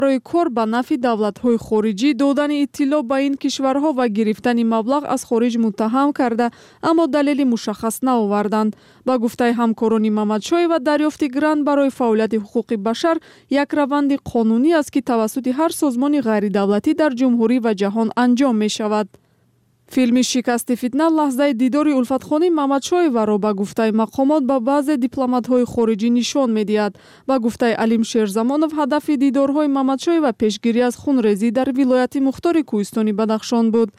برای کار به نفع دولت‌های خارجی دادن اطلاع به این کشورها و گرفتن مبلغ از خارج متهم کرده، اما دلیل مشخص نآوردند. با گفته همکاران محمدشاه و دریافت گرانت برای فعالیت حقوق بشر یک روند قانونی است که توسط هر سازمان غیر دولتی در جمهوری و جهان انجام می شود. فیلم شکست فتنه لحظه دیدار الفتخانی محمدشاه و را به گفته مقامات به بعض دیپلمات‌های خارجی نشان می‌دهد. به گفته علیم شیرزمانов هدف دیدارهای محمدشاه و پیشگیری از خونریزی در ولایت مختار کوهستانی بدخشان بود.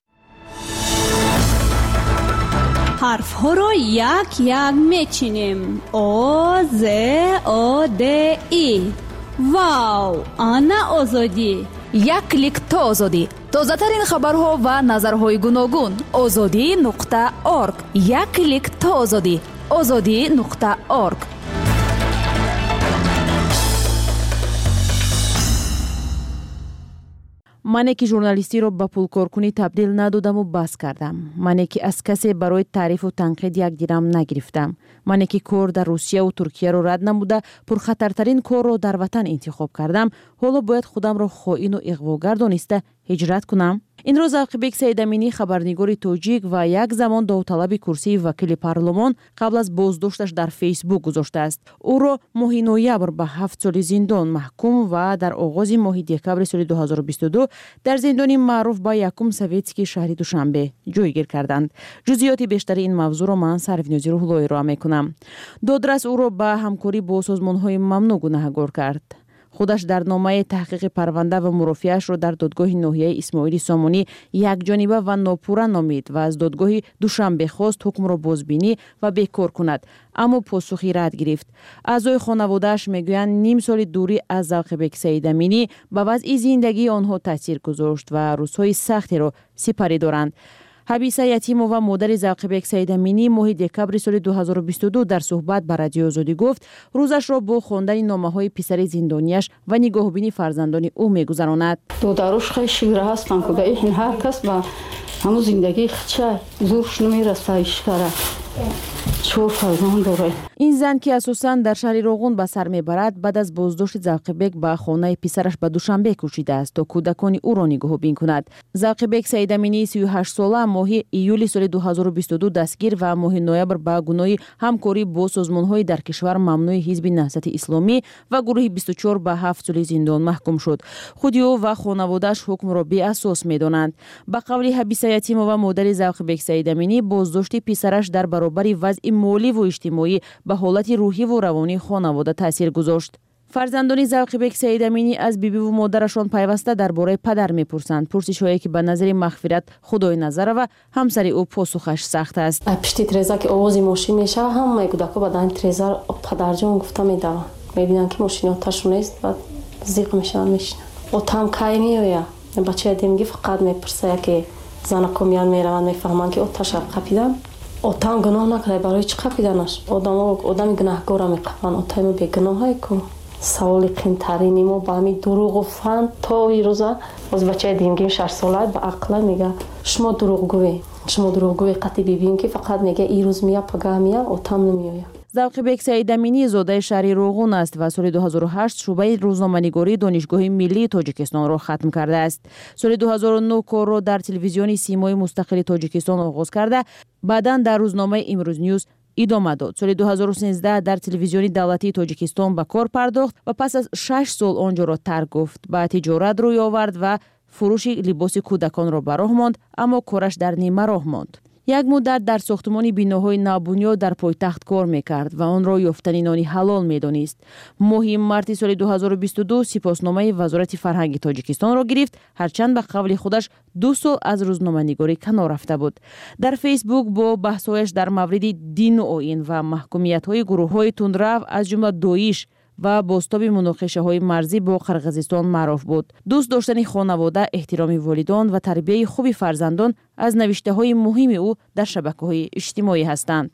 حرف‌ها را یک یک می‌چینیم. آ ز آ د ای. واو، آنا آزادی. یک کلیک تا آزادی. تازه‌ترین خبرها و نظرهای گوناگون. azadi.org. یک کلیک تا آزادی. azadi.org. мане ки журналистиро ба пулкоркунӣ табдил надодаму бас кардам. мане ки аз касе барои таърифу танқид як дирам нагирифтам. мане ки кор дар русияву туркияро рад намуда пурхатартарин корро дар ватан интихоб кардам, ҳоло бояд худамро хоину иғвогар дониста ҳиҷрат кунам? инро завқибек саидаминӣ, хабарнигори тоҷик ва як замон довталаби курсии вакили парлумон, қабл аз боздошташ дар фейсбук гузоштааст. ӯро моҳи ноябр ба 7 соли зиндон маҳкум ва дар оғози моҳи декабри соли 2022 дар зиндони маъруф ба якум советский шаҳри Душанбе ҷойгир карданд. ҷузъиёти бештари ин мавзӯъро ман Сарвинози Рӯҳлоӣ ироа мекунам. додрас ӯро ба ҳамкорӣ бо созмонҳои мамнӯъ гунаҳгор кард. худаш дар номаи таҳқиқи парванда ва мурофиаашро дар додгоҳи ноҳияи Исмоили Сомонӣ якҷониба ва нопурра номид ва аз додгоҳи Душанбе хост ҳукмро бозбинӣ ва бекор кунад, аммо посухи рад гирифт. аъзои хонаводааш мегӯянд ним соли дурӣ аз Завқибек Саидаминӣ ба вазъи зиндагии онҳо таъсир гузошт ва рӯзҳои сахтеро сипарӣ доранд. ҳабиса Ятимова, модари Завқибек Саидаминӣ, моҳи декабри соли 2022 дар суҳбат ба Радиои Озодӣ гуфт, рӯзашро бо хондани номаҳои писари зиндонияш ва нигоҳубини фарзандони ӯ мегузаронад. додаруш хеле шивра ҳастанд, куда ин ҳар кас ба ҳамун зиндагии хича зурш намераса ишкара. чор фарзанд дорад. ин зан ки асосан дар шаҳри Роғун ба сар мебарад, баъд аз боздошти Завқибек ба хонаи писараш ба Душанбе кӯчидааст то кӯдакони ӯро нигоҳубин кунад. Завқибек Саидаминӣ 38 сола моҳи июли соли 2022 дастгир ва моҳи ноябр ба гуноҳи ҳамкорӣ бо созмонҳои дар кишвар мамнӯи ҳизби Наҳзати Исломӣ ва гурӯҳи 24 ба 7 соли зиндон маҳкум шуд. худи ӯ ва хонаводааш ҳукмро беасос медонанд. ба қавли Ҳабиса Ятимова, модари Завқибек Саидаминӣ, боздошти писараш дар баробари вазъи моливу иҷтимоӣ ба ҳолати рӯҳиву равонии хонавода таъсир гузошт. фарзандони Завқибек Саидаминӣ аз бибиву модарашон пайваста дар бораи падар мепурсанд. пурсишҳое ки ба назари мағфират Худои Назарова, ҳамсари ӯ, посухаш сахт аст. пишти треза ки овози мошин мешава, ҳамаи кӯдако ба дани треза падарҷон гуфта медаванд. мебинанд ки мошини оташу нест, баъд зиқ мешаванд, мешинанд. отам кай меоя? бачаи демгӣ фақат мепурса, яке занакомиян мераванд, мефаҳманд ки оташа қапидан. отам гуноҳ накарда, барои чӣ қапиданаш? одами гунаҳгора меқапанд, отаи мо бегуноҳае ку. саволи қийтарини мо ба ҳамин дуруғу фанд то ирӯза боз бачаи димгим 6 сола ба ақла мега шумо дурӯғгӯе қати бибим ки фақат мега ирӯз мия пагаҳ мия, отам намеоя. Завқибек Саидаминӣ зодаи шаҳри Роғун аст ва соли 2008 шӯъбаи рӯзноманигории Донишгоҳи миллии Тоҷикистонро хатм кардааст. соли 2009 корро дар телевизиони Симои мустақили Тоҷикистон оғоз карда, баъдан дар рӯзномаи Имрӯз Ньюз идома дод. соли 2013 дар телевизиони давлатии Тоҷикистон ба кор пардохт ва пас аз 6 сол он ҷоро тарк гуфт. ба тиҷорат рӯй овард ва фурӯши либоси кӯдаконро ба роҳ монд, аммо кораш дар нима роҳ монд. як муддат дар сохтмони биноҳои навбунёд дар пойтахт кор мекард ва онро ёфтани нони ҳалол медонист. моҳи марти соли 2022 сипосномаи Вазорати фарҳанги Тоҷикистонро гирифт, ҳарчанд ба қавли худаш 2 сол аз рӯзноманигорӣ канор рафта буд. дар фейсбук бо баҳсҳояш дар мавриди дину оин ва маҳкумиятҳои гурӯҳҳои тундрав аз ҷумла Доиш ва бостоби муноқишаҳои марзӣ бо Қирғизистон маъруф буд. дӯст доштани хонавода, эҳтироми волидон ва тарбияи хуби фарзандон аз навиштаҳои муҳими ӯ дар шабакаҳои иҷтимоӣ ҳастанд.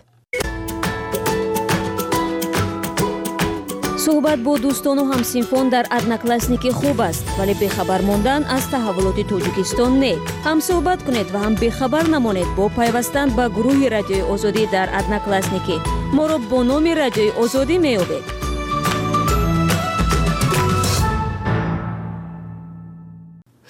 суҳбат бо дӯстону ҳамсинфон дар одноклассники хуб аст, вале бехабар мондан аз таҳаввулоти Тоҷикистон не. ҳам суҳбат кунед ва ҳам бехабар намонед бо пайвастан ба гурӯҳи Радиои Озодӣ дар одноклассники. моро бо номи Радиои Озодӣ меёбед.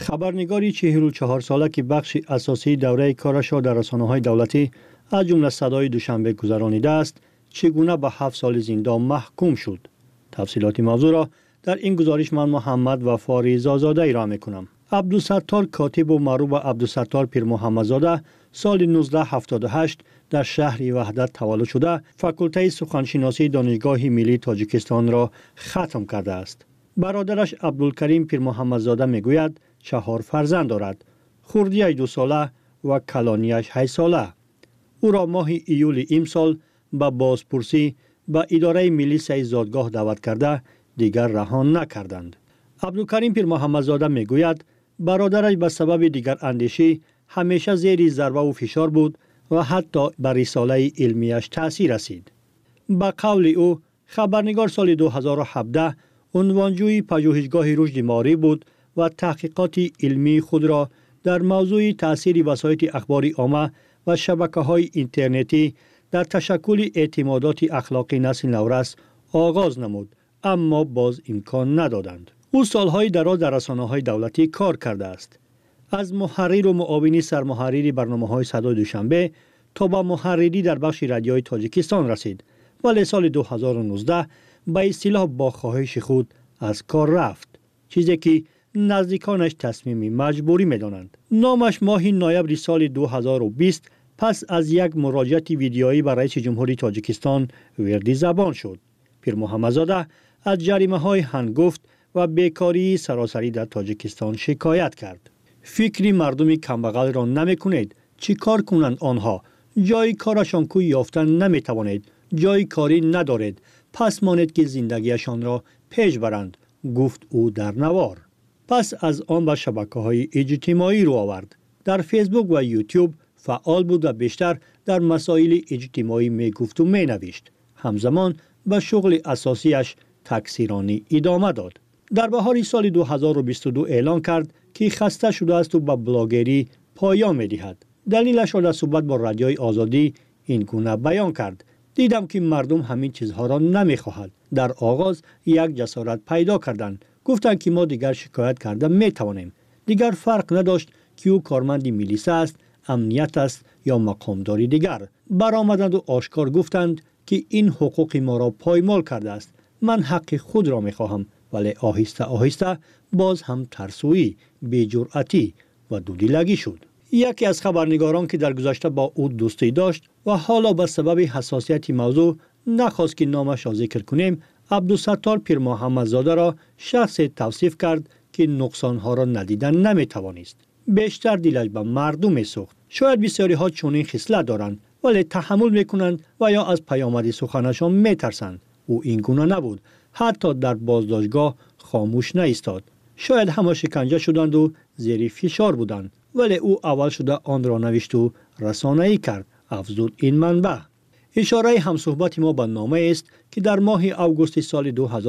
خبرنگاری 44 ساله که بخش اساسی دوره کارش را در رسانه‌های دولتی از جمله صدای دوشنبه گذرانیده است، چگونه به 7 سال زندان محکوم شد. تفصیلات موضوع را در این گزارش من محمد وفاری زازاده ارائه می‌کنم. عبدالستار کاتب و معروف به عبدالستار پیر محمدزاده سال 1978 در شهر وحدت تولد شده، فاکولته سخنشناسی دانشگاه ملی تاجیکستان را ختم کرده است. برادرش عبدالکریم پیر محمدزاده میگوید 4 فرزند دارد. خردیش 2 ساله و کلانیش 8 ساله. او را ماه ایول امسال به بازپرسی به اداره ملی زادگاه دعوت کرده دیگر رها نکردند. عبدالکریم پیر محمدزاده میگوید برادرش به سبب دیگر اندیشی همیشه زیر ضربه و فشار بود و حتی بر رساله علمیش تأثیر رسید. به قول او خبرنگار سال 2017 عنوانجوی پژوهشگاه رشد ماری بود و تحقیقات علمی خود را در موضوع تأثیر وسایل اخباری عامه و شبکه‌های اینترنتی در تشکل اعتمادات اخلاقی نسل نورس آغاز نمود، اما باز امکان ندادند. او سالهای دراز در رسانه‌های دولتی کار کرده است. از محرر و معاون سرمحرر برنامه‌های صدای دوشنبه تا به محرری در بخش رادیوی تاجیکستان رسید، ولی سال 2019 به اصطلاح با خواهش خود از کار رفت، چیزی که نزدیکانش تصمیم مجبوری می‌دانند. نامش ماه نوامبر سال 2020 پس از یک مراجعه ویدیویی به رئیس جمهوری تاجیکستان وردی زبان شد. پیر محمدزاده از جریمه‌های هنگفت و بیکاری سراسری در تاجیکستان شکایت کرد. فکری مردم کمبغل را نمی‌کنید، چی کار کنند آنها؟ جای کارشان کوی یافتن نمی‌توانید، جای کاری ندارید، پس مانید که زندگیشان را پیش برند، گفت او در نوار. پس از آن به شبکه‌های اجتماعی رو آورد. در فیسبوک و یوتیوب فعال بود و بیشتر در مسائل اجتماعی میگفت و مینوشت. همزمان به شغل اساسیش تکثیرانی ادامه داد. در بهار سال 2022 اعلان کرد که خسته شده است و به بلاگری پایان می‌دهد. دلیلش را در صحبت با رادیوی آزادی این گونه بیان کرد: دیدم که مردم همین چیزها را نمی‌خواهند. در آغاز یک جسارت پیدا کردند. گفتند که ما دیگر شکایت کرده می‌توانیم. دیگر فرق نداشت که او کارمند میلیسه است، امنیت است یا مقامداری دیگر. برآمدند و آشکار گفتند که این حقوق ما را پایمال کرده است. من حق خود را می‌خواهم، ولی آهسته آهسته باز هم ترسویی، بی‌جرأتی و دودیلگی شد. یکی از خبرنگاران که در گذشته با او دوستی داشت و حالا به سبب حساسیت موضوع نخواست که نامش را ذکر کنیم، عبدالستار پیر محمدزاده را شخصی توصیف کرد که نقصانها را ندیدن نمیتوانست. بیشتر دلش به مردم میسوخت. شاید بسیاری ها چنین خصلت دارند، ولی تحمل میکنند و یا از پیامد سخنشان میترسند. او این گونه نبود. حتی در بازداشتگاه خاموش نایستاد. شاید همه شکنجه شدند و زیر فشار بودند، ولی او اول شده آن را نوشت و رسانه‌ای کرد، افزود این منبع. اشاره همصحبت ما به نامه است که در ماه اوگوست سال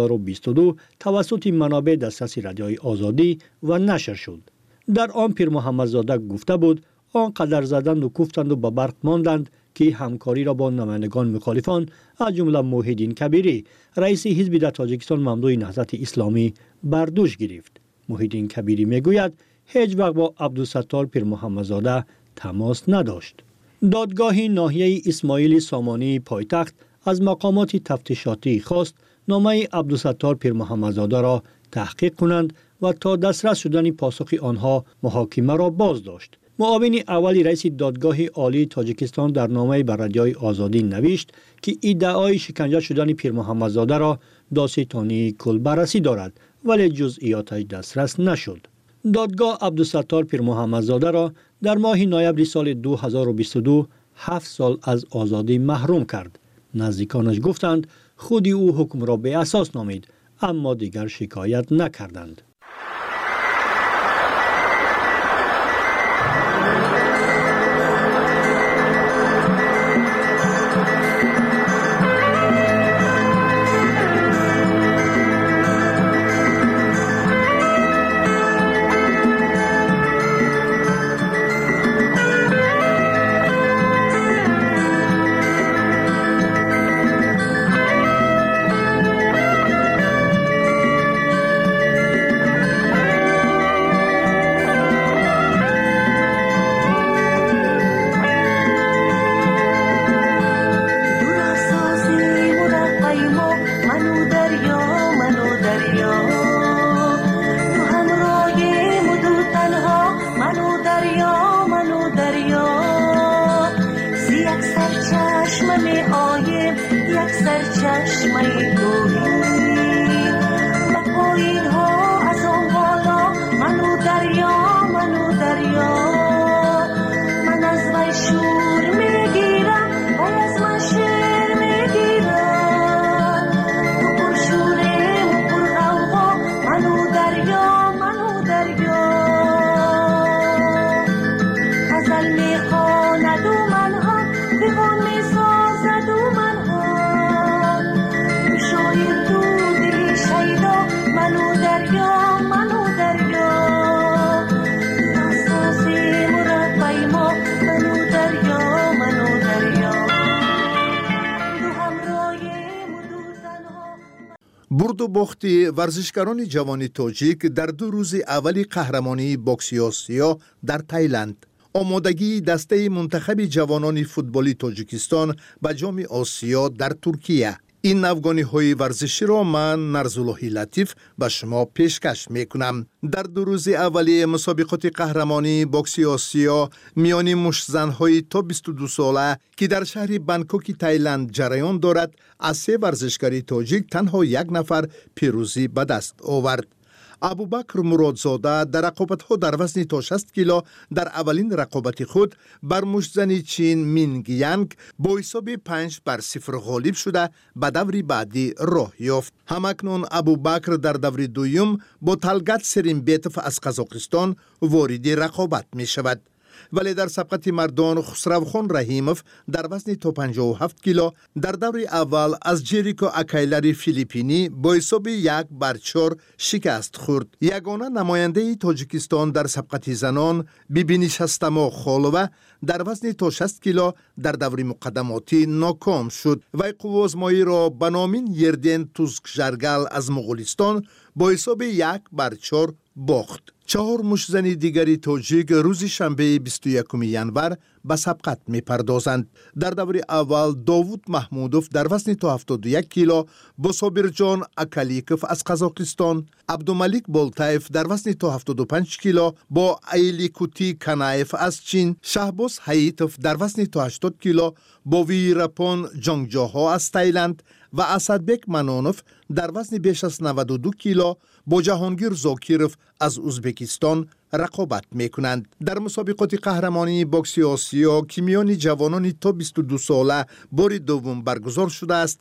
2022 توسط منابع دسترس رادیوی آزادی و نشر شد. در آن پیر محمدزاده گفته بود آنقدر زدند و کوفتند و به برق ماندند که همکاری را با نمایندگان مخالفان از جمله موحدین کبیری رئیس حزب در تاجیکستان ممدوح نهضت اسلامی بر دوش گرفت. موحدین کبیری میگوید هیچ وقت با عبدالستار پیر محمدزاده تماس نداشت. دادگاه ناحیه اسماعیل سامانی پایتخت از مقامات تفتیشاتی خواست نامه عبدالستار پیر محمدزاده را تحقیق کنند و تا دسترس شدن پاسخ آنها محاکمه را باز داشت. معاون اولی رئیس دادگاه عالی تاجیکستان در نامه بر رادیوی آزادی نوشت که ادعای شکنجه شدن پیر محمدزاده را داستانی کل بررسی دارد، ولی جزئیاتش دسترس نشد. دادگاه عبدالستار پیر محمدزاده را در ماه نوامبر سال 2022 7 سال از آزادی محروم کرد. نزدیکانش گفتند خودی او حکم را به اساس نامید، اما دیگر شکایت نکردند. چشمه توهی و پایین ها از اون بالا منو دریا من از وی شور میگیرم وی از من شیر میگیرم تو پر شورم و پر غوغا منو دریا غزل میخواند و من هم دیوان میسازد و من هم شاید تو دلی شیدا منو دریا ناسازی مربی ما منو دریا تو همراهیم و دو تنها. برد و باخت ورزشکاران جوان تاجیک در 2 روز اولی قهرمانی بوکس آسیا در تایلند. آمادگی دسته منتخب جوانان فوتبالی تاجیکستان به جام آسیا در ترکیه. این افغانی ورزشی را من نرزاللهی لطیف به شما پیشکش میکنم. در 2 روز اولی مسابقات قهرمانی بوکس آسیا میان مشت‌زن‌های تا 22 ساله که در شهر بانکوک تایلند جریان دارد، از 3 ورزشکار تاجیک تنها 1 نفر پیروزی به دست آورد. ابوبکر مرادزاده در رقابت‌ها در وزن تا 60 کیلو در اولین رقابت خود بر مشت‌زن چین مینگ یانگ با حساب 5-0 غالب شده به دور بعدی راه یافت. همکنون ابوبکر در دور دوم با طلگت سریمبیتوف از قزاقستان وارد رقابت می شود. ولی در سبقت مردان خسروخان رحیموف در وزن تا 57 کیلو در دور اول از جریکو اکایلری فیلیپینی با حساب 1-4 شکست خورد. یگانه نماینده تاجیکستان در سبقت زنان بیبی نشستما خالوه در وزن تا 60 کیلو در دور مقدماتی ناکام شد و قوازمایی را به نامین یردین توزک جرگل از مغولستان با حساب 1-4 باخت. 4 مشت‌زن دیگری تاجیک روز شنبه 21 ژانویه به سبقت می پردازند. در دور اول داوود محمودوف در وزن تا 71 کیلو با صابرجان اکالیکوف از قزاقستان، عبدالملیک بولتایف در وزن تا 75 کیلو با ایلیکوتی کنایف از چین، شهباز حییتوف در وزن تا 80 کیلو با ویراپون جانگجاها از تایلند و اسدبک منونوف در وزن بیش از 92 کیلو با جهانگیر زاکیروف از ازبکستان رقابت میکنند. در مسابقات قهرمانی بوکس آسیا که میان جوانان تا 22 ساله بار دوم برگزار شده است،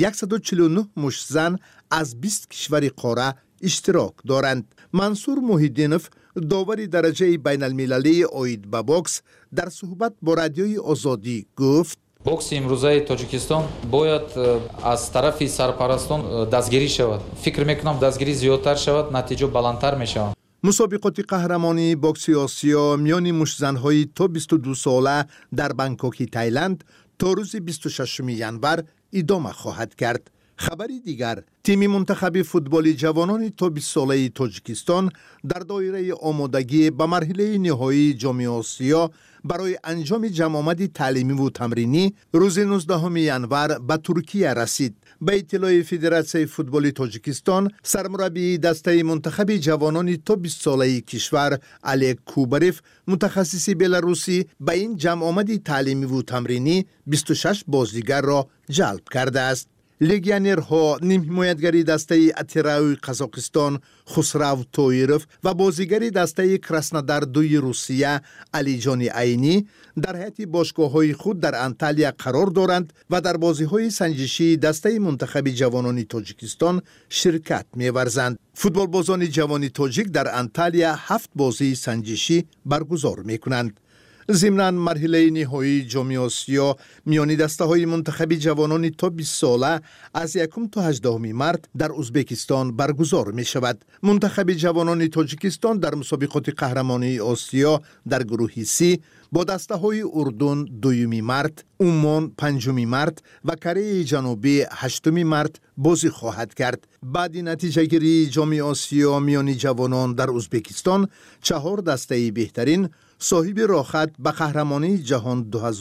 149 مشت‌زن از 20 کشور قاره اشتراک دارند. منصور محیدینوف داور درجه بین المللی اوید به بوکس در صحبت با رادیوی آزادی گفت: بوکس امروزه تاجیکستان باید از طرف سرپرستان دستگیری شود. فکر میکنم دستگیری زیادتر شود، نتیجه بلندتر میشود. مسابقات قهرمانی بوکس آسیا میان مشت‌زن‌های تا 22 ساله در بانکوک تایلند تا روز 26 ژانویه ادامه خواهد کرد. خبری دیگر، تیم منتخب فوتبال جوانان تا 20 ساله تاجیکستان در دایره آمادگی به مرحله نهایی جام آسیا برای انجام جمع تعلیمی و تمرینی روز 19 ژانویه به ترکیه رسید. به اطلاع فدراسیون فوتبال تاجیکستان، سرمربی دسته منتخب جوانان تا 20 ساله کشور علی کوبریف متخصص بلاروسی به این جمع تعلیمی و تمرینی 26 بازیگر را جلب کرده است. لگیونرها نیم حمایتگری دسته اتراوی قزاقستان خسرو تویروف و بازیگری دسته کراسنودار 2 روسیه علی جان عینی در هیئت باشگاه‌های خود در انتالیا قرار دارند و در بازی‌های سنجشی دسته منتخب جوانان تاجیکستان شرکت می‌ورزند. فوتبالبازان جوان تاجیک در انتالیا 7 بازی سنجشی برگزار می‌کنند. ضمناً مرحله نهایی جام آسیا میان دسته‌های منتخب جوانان تا 20 ساله از 1 تا 18 مارس در ازبکستان برگزار می شود. منتخب جوانان تاجیکستان در مسابقات قهرمانی آسیا در گروه سی با دسته‌های اردن 2 مارس، عمان 5 مارس و کره جنوبی 8 مارس بازی خواهد کرد. بعد نتیجه گیری جام آسیا میان جوانان در ازبکستان 4 دسته بهترین صاحب راحت به قهرمانی جهان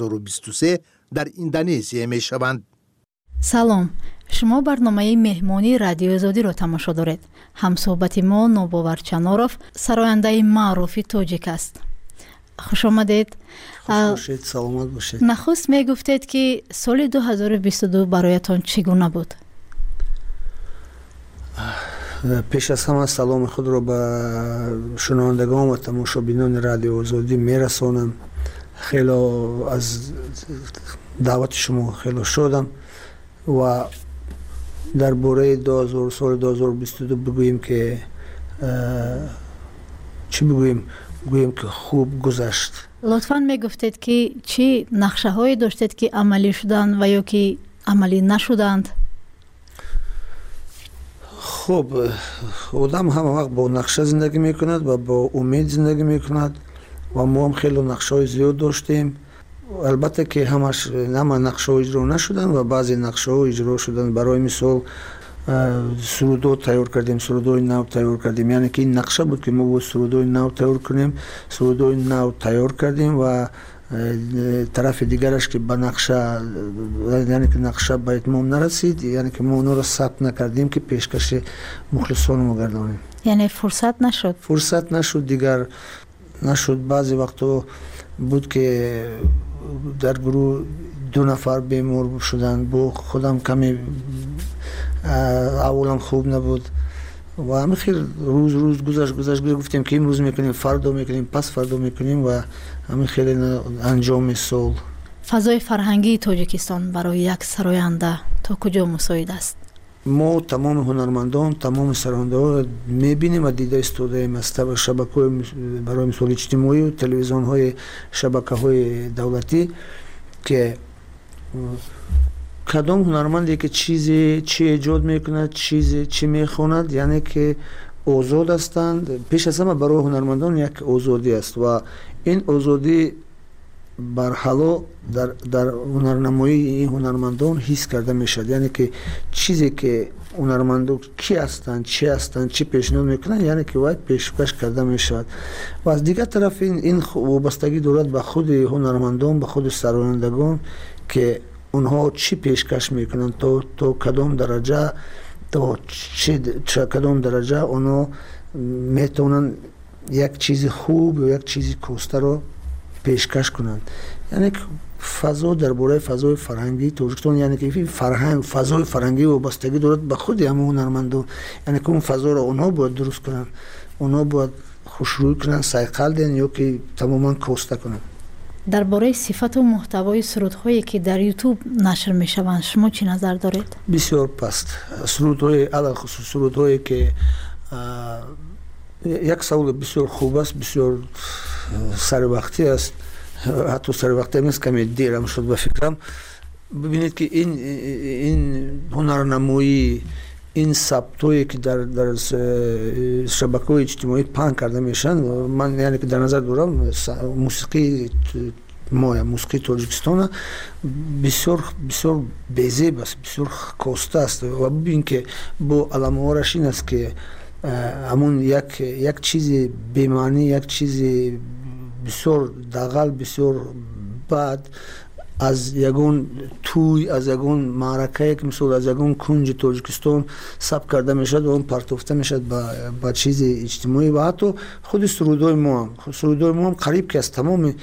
2023 در اندونزیا می شوند. سلام، شما برنامه مهمانی رادیو آزادیро тамошо доред. ҳамсӯҳбати мо Нобовар Чаноровъ, сарояндаи маъруфи тоҷик аст. خوش آمدید. باشید، سلامت باشید. نخست می گفتید که سال 2022 برایتان چگونه بود؟ پیش از همه سلام خود را به شنوندگان و تماشابینان رادیو آزادی میرسانم. خیلی از دعوت شما خیلی شدم و درباره سال 2022 بگوییم که چی بگوییم که خوب گذشت. لطفاً می گفتید که چی نقشه هایی داشتید که عملی شدند و یا که عملی نشدند؟ خب آدم همه وقت با نقشه زندگی میکند و با امید زندگی میکند و ما هم خیلی نقشه های زیاد داشتیم. البته که همش نقشه ها اجرا نشدن و بعضی نقشه ها اجرا شدن. برای مثال سرودو تیار کردیم، سرودوی نو تیار کردیم، یعنی که این نقشه بود که ما بود سرودوی نو تیار کنیم. سرودوی نو تیار کردیم و طرف دیگرش که به نقشه، یعنی که نقشه به اتمام نرسید، یعنی که ما اونو را ثبت نکردیم که پیشکش مخلصان ما گردانیم. یعنی فرصت نشد دیگر نشد. بعضی وقتا بود که در گروه 2 نفر بیمار شدن، با خودم کمی اولم خوب نبود و همه خیلی روز گذشت گفتیم که امروز میکنیم، فردا میکنیم، پس فردا میکنیم و همه خیلی انجام سال. فضای فرهنگی تاجیکستان برای یک سراینده تا کجا مساعد است؟ ما تمام هنرمندان، تمام سراینده ها میبینیم و دیده استودیم از شبکه‌های برای مثال اجتماعی و تلویزیون های شبکه های دولتی که کدام هنرمندی که چی ایجاد میکند، چی میخواند، یعنی که آزاد هستند. پیش از همه برای هنرمندان یک آزادی است و این آزادی برحالا در هنرنمایی این هنرمندان حس کرده میشد. یعنی که چیزی که هنرمندان کی هستند، چی پیشنهاد میکنند، یعنی که باید پیشکش کرده میشد. و از دیگر طرف این وابستگی دارد به خود هنرمندان، به خود سرایندگان که اونها چی پیشکش میکنن تا کدام درجه اونها میتونن یک چیز خوب و یک چیز کوسته رو پیشکش کنند. یعنی که فضا درباره فضای فرهنگی تاجیکستان، یعنی که فضای فرهنگی وابستگی دارد به خود همه هنرمندان. یعنی که اون فضا رو اونها باید درست کنن، اونها باید خوشروی کنن، سایقل دین یا که تماما کوسته کنن. درباره صفت و محتوای سرودهایی که در یوتیوب نشر میشوند شما چی نظر دارید؟ بسیار پست. سرودهای علاوه خصوص سرودهایی که یک سوال بسیار خوب است، بسیار سر وقتی است، حتی سر وقتی نیست، کمی دیرم شد به فکرم. ببینید که این هنرنمایی، این ثبتایی که در شبکه‌های اجتماعی پهن کرده میشن، من یعنی که در نظر دارم موسیقی تاجیکستان بسیار بی‌زیب است، بسیار کوسته است و ببین که با علامه‌هاش این است که همون یک چیز بی‌معنی، یک چیز بسیار دغل، بسیار بد از یگون توی، از یگون معرکه که مثلا از یگون کنج تاجیکستان ثبت کرده میشد و اون پرتافته میشد با چیز اجتماعی و حتی خود سرودهای ما هم قریب که از تمام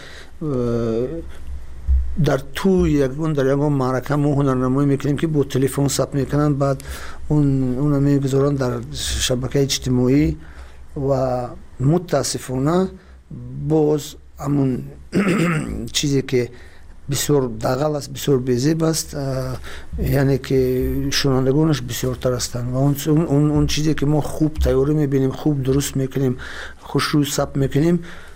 در توی یگون معرکه ما هنرنمایی میکنیم که با تلفن ثبت میکنن، بعد اون میگذارن در شبکه اجتماعی و متاسفانه باز همون چیزی که بسیار دغل است، بسیار بی‌زیب است، یعنی که شنوندگانش بسیار تر هستند و اون چیزی که ما خوب تیاری میبینیم، خوب درست میکنیم، خوشروی ثبت میکنیم،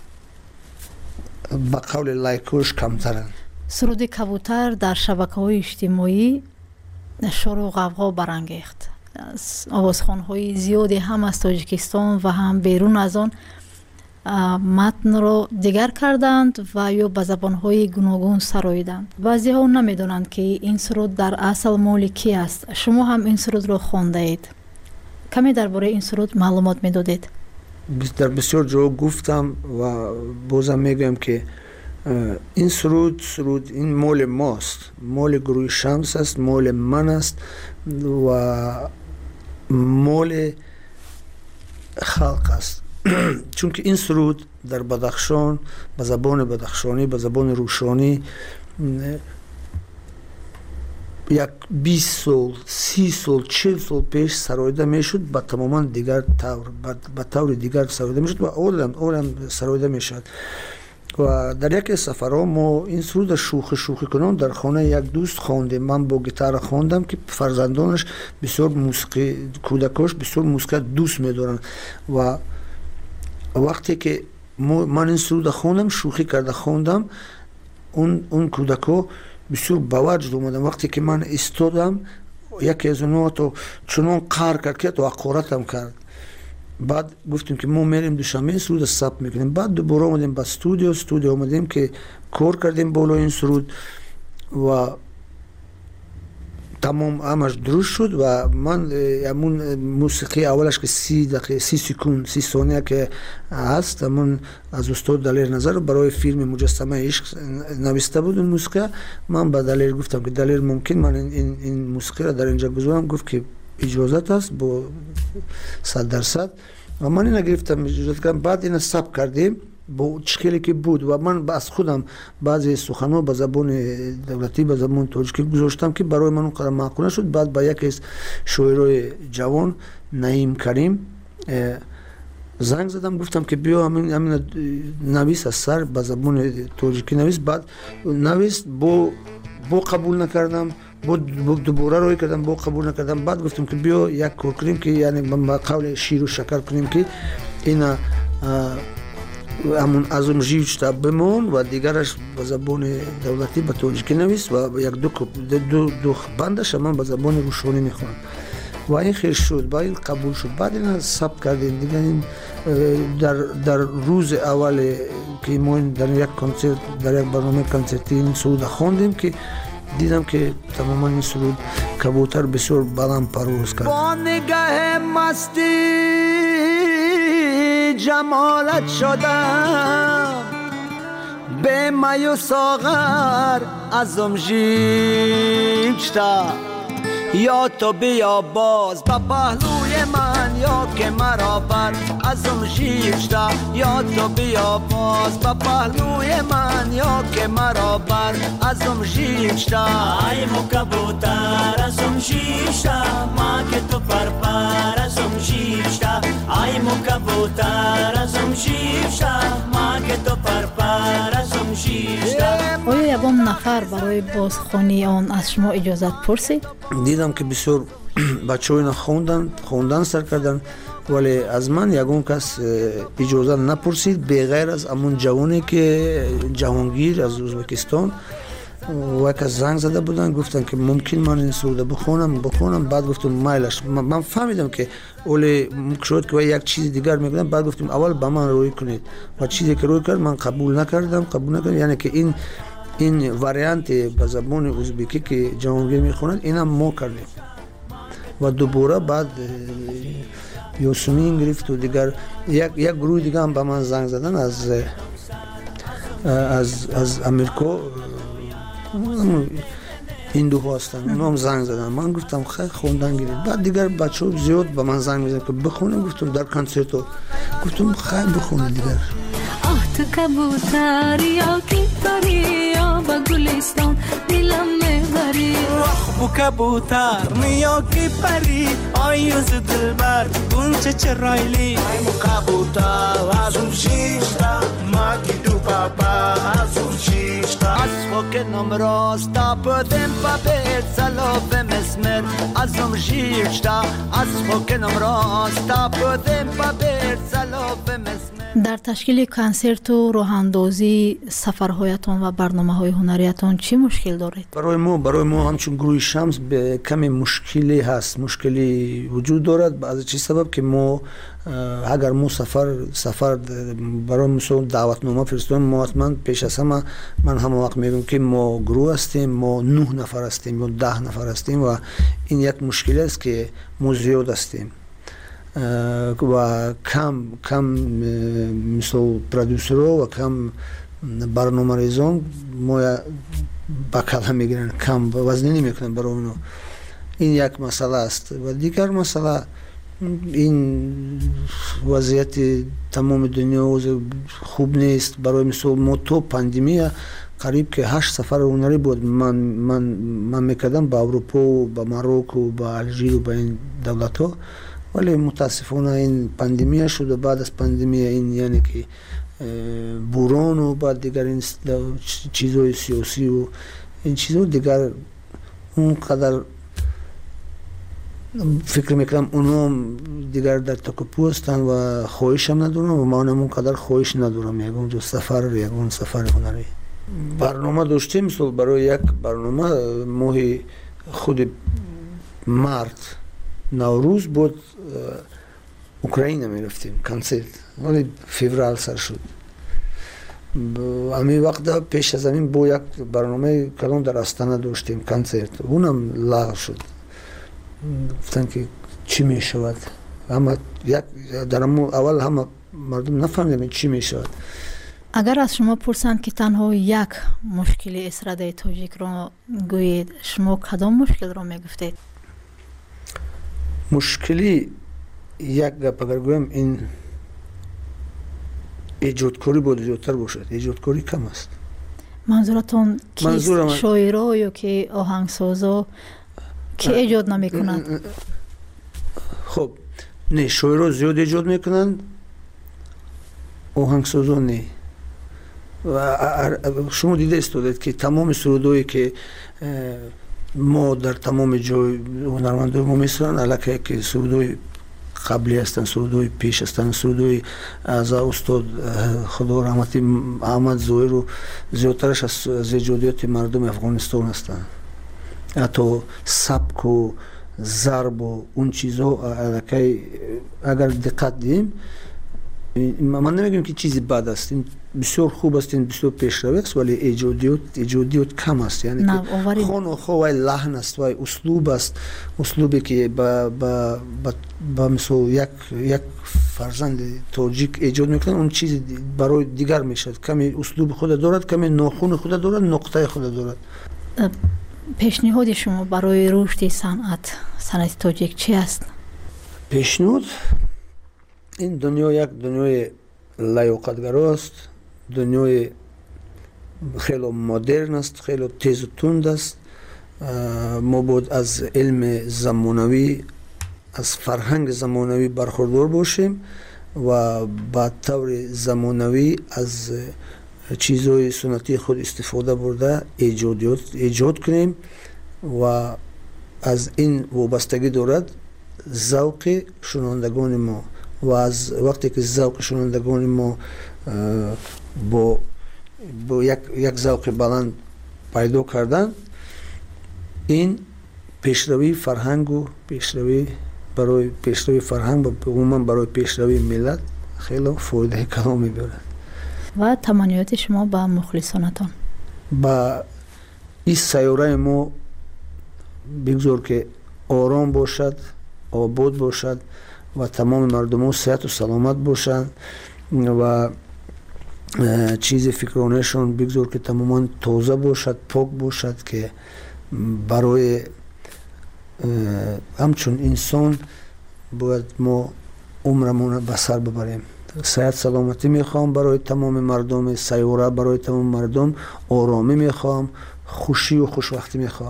به قول لایکوش کمترن. سرود کبوتر در شبکه‌های اجتماعی شور و غوغا برانگیخت. آوازخوان‌های زیادی هم از تاجیکستان و هم بیرون از آن متن را دیگر کردند و یا به زبان‌های گوناگون سراییدند. بعضی‌ها نمی‌دانند که این سرود در اصل مال کی است. شما هم این سرود را خوانده اید. کمی درباره این سرود معلومات می‌دادید؟ در بسیار جا گفتم و بازم میگم که این سرود این مال ماست، مال گروه شمس است، مال من است و مال خلق است. چون که این سرود در بدخشان به زبان بدخشانی به زبان روشانی یک 20 سال 30 سال 40 سال پیش سرایده میشد به تماما دیگر طور به طور دیگر سرایده میشد و اولم سرایده میشد و در یک سفرها ما این سرود شوخی کنم در خانه یک دوست خواندیم. من با گیتار خواندم که فرزندانش بسیار موسیقی کودکاش بسیار موسیقی دوست می‌دارن و وقتی که من این سرود خواندم شوخی کرده خواندم اون کودکا بسیار به وجد اومدن. وقتی که من ایستادم یکی از اونها تو چنان قهر کرد که تو حقارتم کرد. بعد گفتیم که ما میریم دوشنبه این سرود ثبت میکنیم. بعد دوباره اومدیم به استودیو اومدیم که کار کردیم بالا این سرود و تمام همش درست شد و من همون موسیقی اولش که 30 دقیقه 30 سکند 30 ثانیه که هست من از استاد دلیر نظر برای فیلم مجسمه عشق نوشته بود اون موسیقی. من به دلیر گفتم که دلیر ممکن من این موسیقی را در اینجا بذارم. گفت که اجازت است با 100% و من اینو گرفتم اجازت کردم. بعد اینو ثبت کردیم با چکلی که بود و من از خودم بعضی سخن‌ها به زبان دولتی به زبان تاجیکی گذاشتم که برای من اونقدر معقول نشد. بعد با یکی از شاعرای جوان نعیم کریم زنگ زدم گفتم که بیا همین نویس از سر به زبان تاجیکی نویس. بعد نویس با قبول نکردم دوباره روی کردم با قبول نکردم. بعد گفتم که بیا یک کار کنیم که یعنی با قول شیر و شکر کنیم که اینا همون ازم جیوشتا بمون و دیگرش به زبان دولتی به تاجیکی نویس و یک دو بندش من به زبان روشانی میخونم و این خیر شد. با این قبول شد. بعد این ثبت کردیم دیگه. این در روز اول که ما در یک کنسرت در یک برنامه کنسرتی این سرود خواندیم که دیدم که تماما این سرود کبوتر بسیار بلند پرواز کرد. با نگاه مستی جمالت شدم به می و ساغر ازم ژیبشتا یا تو بیا باز با پهلوی من یا که مرا بر ازم ژیبشتا یا تو بیا باز با پهلوی من یا که مرا بر ازم ژیبشتا ای مو کبوتر ازم ژیبشتا ما که تو پر ازم ژیبشتا ای مو کبوتر ازم ژیبشتا ما که تو پر ازم ژیبشتا. آیا یگان نفر برای بازخوانی آن از شما اجازت پرسید؟ دیدم که بسیار بچه ها اینا خوندن سر کردن ولی از من یگان کس اجازه نپرسید بغیر از امون جوانی که جهانگیر از ازبکستان و یک زنگ زده بودن گفتن که ممکن من این سرود بخونم. بعد گفتم مایلش من فهمیدم که اولی شد که یک چیز دیگر میگن. بعد گفتم اول به من روی کنید و چیزی که روی کرد من قبول نکردم. یعنی که این واریانت به زبان ازبکی که جهانگیر میخونند اینم ما کردیم و دوباره بعد یوسمین گرفت و دیگر یک گروه دیگه هم به من زنگ زدن از امریکا هندو هستن اونا هم زنگ زدن. من گفتم خیلی خوندن گرفت. بعد دیگر بچه ها زیاد به من زنگ میزنن که بخونم. گفتم در کنسرت گفتم خیلی بخونه دیگر. تو کبوتر یا کیپری یا با گلستان دلم میبری بو کبوتر یا کیپری آیوز دلبر گونچه چرایلی ای مو کبوتر ازم ژیبشتا ما کی دو پاپا ازم ژیبشتا از فوکنم راستا بدم پاپت سلاف مسمر ازم ژیبشتا از فوکنم راستا بدم پاپت سلاف مسمر. در تشکیل کنسرت و راهاندازی سفرهایتان و برنامه‌های هنریتان چی مشکل دارید؟ برای ما همچون گروه شمس به کمی مشکلی وجود دارد. از چه سبب که ما اگر ما سفر برای مثلا دعوتنامه فرستیم ما حتما پیش از همه من همه وقت میگم که ما گروه هستیم ما 9 نفر هستیم یا 10 نفر هستیم و این یک مشکل است که ما زیاد هستیم و کم مثل پرودوسرها و کم برنامه‌ریزان ما بکله میگیرن کم وزنی نمیکنن برای اونو. این یک مسئله است و دیگر مسئله این وضعیت تمام دنیا خوب نیست. برای مثال ما تو پاندمی قریب که 8 سفر هنری بود من میکردم به اروپا و به مراکش و به الژیر و به این دولت ها، ولی متاسفانه این پاندمی شد و بعد از پاندمی این یعنی که بوران و بعد دیگر این چیزهای سیاسی و این چیزها دیگر اونقدر فکر میکنم اونا دیگر در تکاپو هستن و خواهش هم ندارم و من هم اونقدر خواهش ندارم یکون سفر هنری. برنامه داشتیم، مثل برای یک برنامه ماه خود مارت نوروز بود اوکراین میرفتیم کنسرت، ولی فوریه سر شد. امی وقت پیش از این با یک برنامه کلان در استانه داشتیم کنسرت، اونم لغو شد. گفتن که چی می شود؟ اما در اول همه مردم نفهمیدن چی می شود. اگر از شما پرسند که تنها یک مشکل استراده تاجیک را گویید، شما کدام مشکل را می گفتید؟ مشکلی یک گپ اگر گویم این ایجادکاری باید زیادتر باشد. ایجادکاری کم است. منظورتون کیست؟ شاعرها یا که آهنگسازا که ایجاد نمی کنند؟ خب نه، شاعرها زیاد ایجاد میکنند، آهنگسازا نه. و شما دیده استودید که تمام سرودهایی که ما در تمام جای هنرمندای ما میسرن علاقه که سرودهای قبلی هستن، سرودهای پیش هستن، سرودهای از استاد خدا رحمتی احمد ظاهر و زیادترش از ایجادیات مردم افغانستان هستن. حتی سبک و ضرب و اون چیزها علاقه اگر دقت دیم، من نمیگم که چیزی بد است، این بسیار خوب است، این بسیار پیشروی است، ولی ایجادیات کم است. یعنی که خون و خواه لحن است و اسلوب است، اسلوبی که با مثل یک فرزند تاجیک ایجاد میکنن، اون چیز برای دیگر میشد. کمی اسلوب خود دارد، کمی ناخون خود دارد، نقطه خود دارد. پیشنهاد شما برای رشد صنعت تاجیک چی است؟ پیشنهاد این دنیا یک دنیای لیاقتگرا است، دنیای خیلی مدرن است، خیلی تیز و تند است. ما باید از علم زمانوی، از فرهنگ زمانوی برخوردار باشیم و با طور زمانوی از چیزهای سنتی خود استفاده برده ایجاد کنیم و از این وابستگی دارد ذوق شنوندگان ما. و از وقتی که ذوق شنوندگان ما با یک ذوق بلند پیدا کردن، این پیشروی فرهنگ و برای پیشروی فرهنگ و عموما برای پیشروی ملت خیلی فایده کلامی دارد. و تمنیات شما با مخلصانتان؟ با این سیاره ما بگذار که آرام باشد، آباد باشد و تمام مردم صحت و سلامت باشند و چیز فکرانشون بگذار که تماما تازه باشد، پاک باشد، که برای همچون انسان باید ما عمرمون به سر ببریم. صحت سلامتی میخوام برای تمام مردم سیاره، برای تمام مردم آرامی میخوام، خوشی و خوشوقتی میخوام.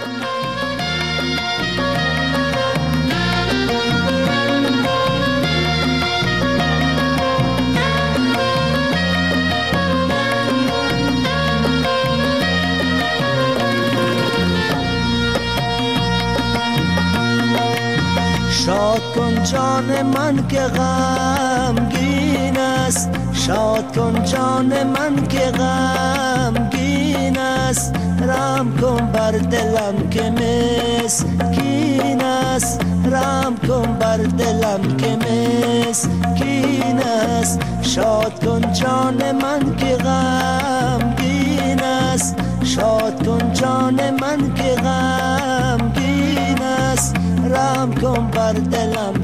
شاد کن جان من که غمگین است، شاد کن جان من که غمگین است، رحم کن بر دلم که مسکین است، رحم کن بر دلم که مسکین است. شاد کن جان من که غمگین است، شاد کن جان من که غمگین است، رحم کن بر دلم